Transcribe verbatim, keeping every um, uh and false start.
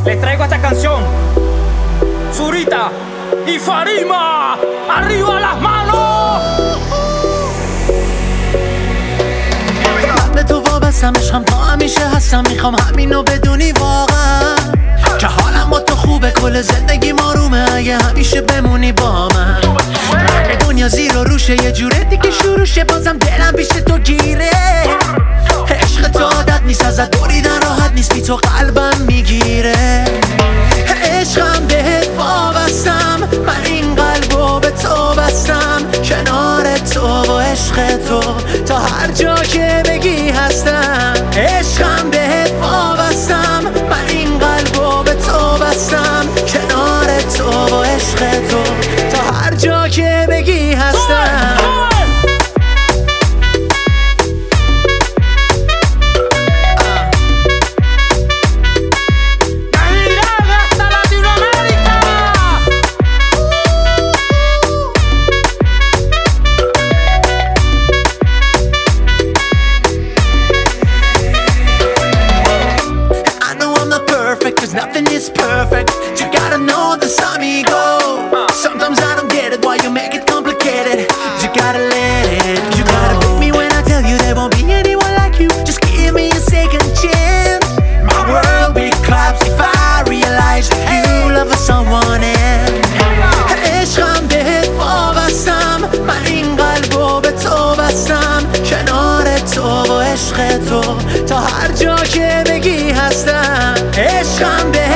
Les traigo esta canción. Zurita y Farima, arriba las manos. به تو وابستم، عشقم تا همیشه هستم. میخوام همینو بدونی واقعا که حالم با تو خوبه، کل زندگی آرومه اگه همیشه بمونی با من. اگه دنیا زیر و روشه یه جوره دیگه شروع شه، بازم دلم پیش تو گیره. عشق تو عادت نیست، ازت بریدن راحت نیست، بی تو قلبم میگیره. عشقم بهت وابستم، من این قلبو به تو بستم. کنار تو و عشق تو تا هر جا که بگی هستم. عشقم بهت وابستم، من این قلبو به تو بستم. کنار تو و عشق تو تا هر جا که بگی هستم. Cause nothing is perfect. You gotta know this amigo. Sometimes I don't get it, why you make it complicated. You gotta let it. You gotta believe me when I tell you there won't be anyone like you. Just give me a second chance. My world will collapse if I realize you love someone else. عشقم بهت وابستم، من این قلبو به تو بستم. کنار تو و عشق تو تا هر جا که بگی هستم. عشقم به